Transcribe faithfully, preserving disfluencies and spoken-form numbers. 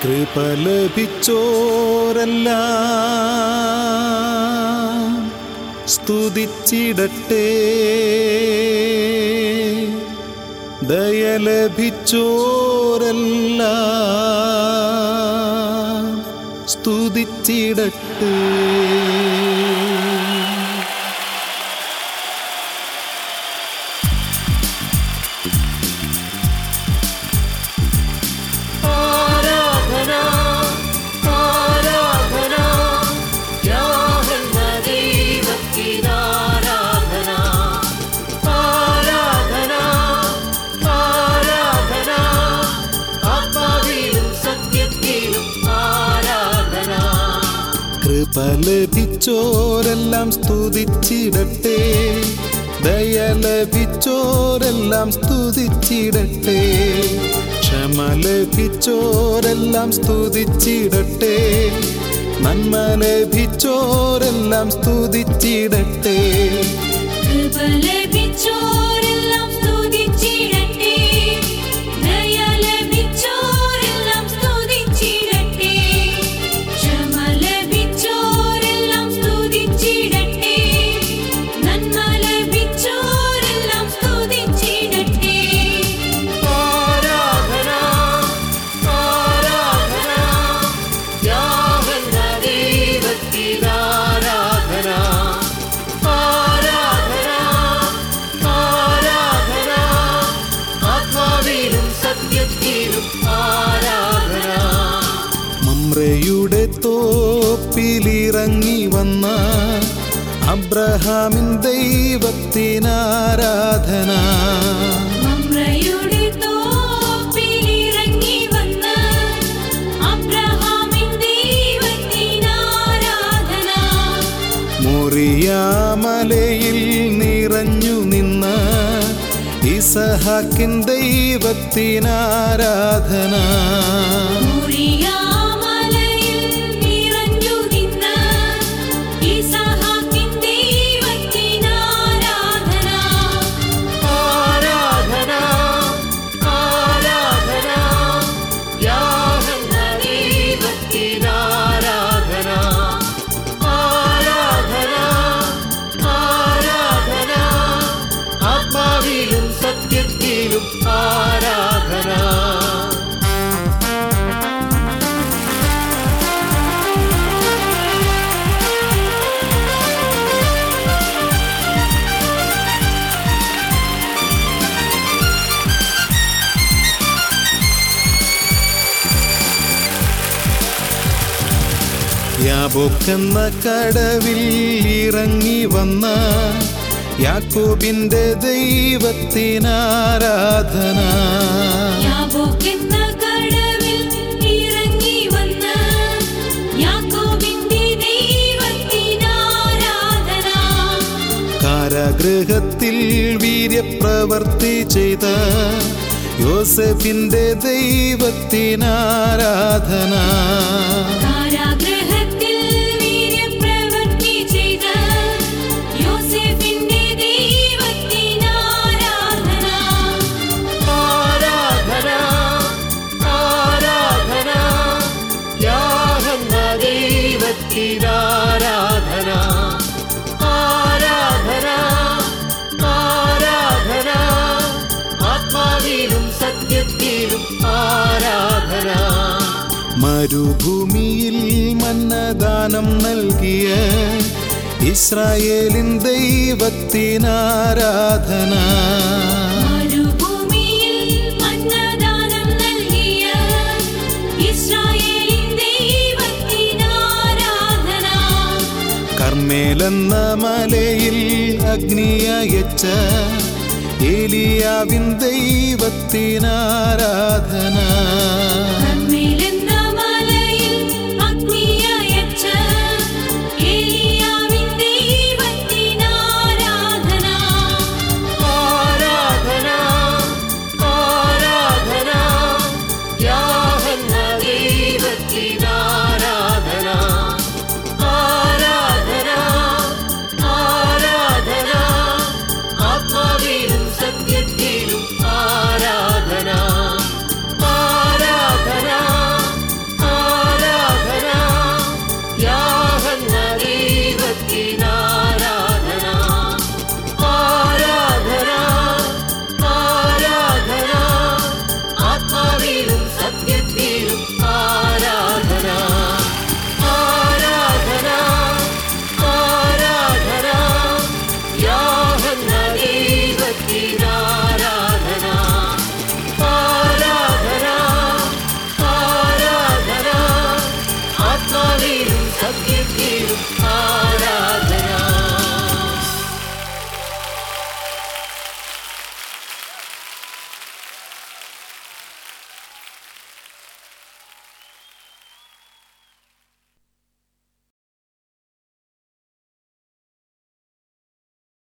കൃപ ലഭിച്ചോരെല്ലാം സ്തുതിച്ചിടട്ടെ, ദയ ലഭിച്ചോരെല്ലാം സ്തുതിച്ചിടട്ടെ. കൃപ ലഭിച്ചോരെല്ലാം സ്തുതിച്ചിടട്ടെ, ദയ ലഭിച്ചോരെല്ലാം സ്തുതിച്ചിടട്ടെ, ക്ഷമ ലഭിച്ചോരെല്ലാം സ്തുതിച്ചിടട്ടെ, നന്മ ലഭിച്ചോരെല്ലാം സ്തുതിച്ചിടട്ടെ. കൃപ ലഭിച്ചോരെല്ലാം സ്തുതിച്ചിടട്ടെ, ദയ ലഭിച്ചോരെല്ലാം സ്തുതിച്ചിടട്ടെ, ക്ഷമ ലഭിച്ചോരെല്ലാം സ്തുതിച്ചിടട്ടെ, നന്മ ലഭിച്ചോരെല്ലാം സ്തുതിച്ചിടട്ടെ. ആരാധന ആരാധന യാഹോവ ദൈവത്തിന് ആരാധന. ആരാധന ആരാധന ആത്മാവിലും സത്യത്തിലും ആരാധന. മമ്രയുടെ തോപ്പിലിറങ്ങി വന്ന അബ്രഹാമിൻ ദൈവത്തിനാരാധന. മമ്രയുടെ തോപ്പിലിറങ്ങി വന്ന അബ്രഹാമിൻ ദൈവത്തിനാരാധന. മോറിയാമലയിൽ നിറഞ്ഞു നിന്ന ഇസഹാക്കിൻ ദൈവത്തിനാരാധന. മോറിയാമലയിൽ നിറഞ്ഞു നിന്ന ഇസഹാക്കിൻ ദൈവത്തിനാരാധന. ആരാധന ആരാധന യാഹോവ ദൈവത്തിന് ആരാധന. ആരാധന ആരാധന ആത്മാവിലും സത്യത്തിലും ആരാധന. യാബോക്കെന്ന കടവിൽ ഇറങ്ങി വന്ന യാക്കോബിന്റെ ദൈവത്തിനാരാധന. യാബോക്കെന്ന കടവിൽ ഇറങ്ങി വന്ന യാക്കോബിന്റെ ദൈവത്തിനാരാധന. കാരാഗൃഹത്തിൽ വീര്യപ്രവർത്തി ചെയ്ത യോസേഫിന്റെ ദൈവത്തിനാരാധന. കാരാഗൃഹത്തിൽ വീര്യപ്രവൃത്തി ചെയ്ത യോസേഫിന്റെ ദൈവത്തിനാരാധന. ആരാധന ആരാധന യാഹോവ ദൈവത്തിന് ആരാധന. ആരാധന ആരാധന ആത്മാവിലും സത്യത്തിലും ആരാധന. മരുഭൂമിയിൽ മന്നദാനം നൽകിയ ഇസ്രായേലിൻ ദൈവത്തിനാരാധന. മരുഭൂമിയിൽ മന്നദാനം നൽകിയ ഇസ്രായേലിൻ ദൈവത്തിനാരാധന. കർമ്മേലെന്ന മലയിൽ അഗ്നിയയച്ച ഏലിയാവിൻ ദൈവത്തിനാരാധന. കർമ്മേലെന്ന